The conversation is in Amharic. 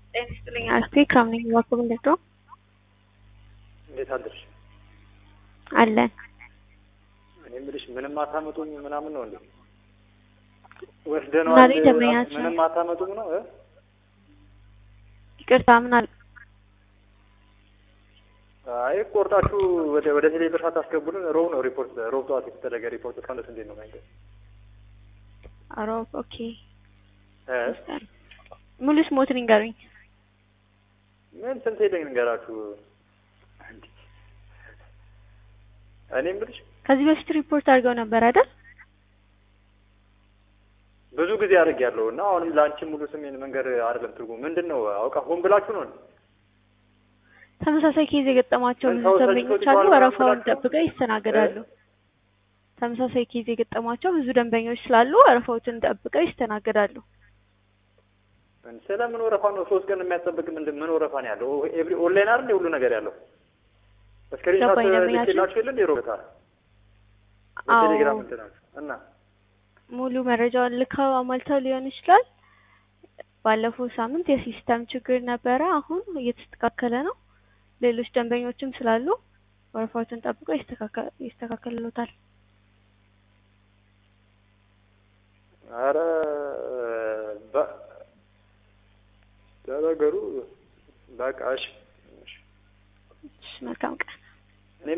ጤና ይስጥልኝ አልፌ ከምን ይዋቀብ እንደቶ እንዴት አደርሽ? አለን እኔ ምልሽ ምንም አታመጡኝ ምናምን ነው እንዴ? ወስደነው ምንም አታመጡም ነው? ይቅርታ ምን አለ? አይ ቆርጣችሁ ወደ ቴሌብር ሳታስገቡልን ሮብ ነው ሪፖርት ሮብ ጠዋት የተደረገ ሪፖርት እስካሁን እንዴት ነው ማለት? ሮብ ኦኬ ሙሉስ ሞት ንገሩኝ። ምን ስንት ሄደኝ ንገራችሁ? እኔ ምልሽ ከዚህ በፊት ሪፖርት አድርገው ነበር አይደል? ብዙ ጊዜ አድርጌያለሁና አሁንም ላንቺ ሙሉ ስሜን መንገር አይደለም ትርጉም ምንድነው? አውቃ ሆን ብላችሁ ነው? ተመሳሳይ ኬዝ የገጠማቸው ብዙ ደንበኞች አሉ። ወረፋውን ጠብቀው ይስተናገዳሉ። ተመሳሳይ ኬዝ የገጠማቸው ብዙ ደንበኞች ስላሉ ወረፋዎችን ጠብቀው ይስተናገዳሉ። ስለምን ወረፋ ነው 3 ቀን የሚያጠብቅ ምን ወረፋ ነው ያለው? ኤቭሪ ኦንላይን አይደል ሁሉ ነገር ያለው? ስክሪንሾት ልኬላችሁ የለ ሮታ በቴሌግራም እንትናችሁ እና ሙሉ መረጃውን ልከው አሟልተው ሊሆን ይችላል። ባለፈው ሳምንት የሲስተም ችግር ነበረ። አሁን እየተስተካከለ ነው። ሌሎች ደንበኞችም ስላሉ ወረፋዎችን ጠብቀው ይስተካከልሎታል። አረ ተናገሩ በቃ እሺ። መልካም ቀን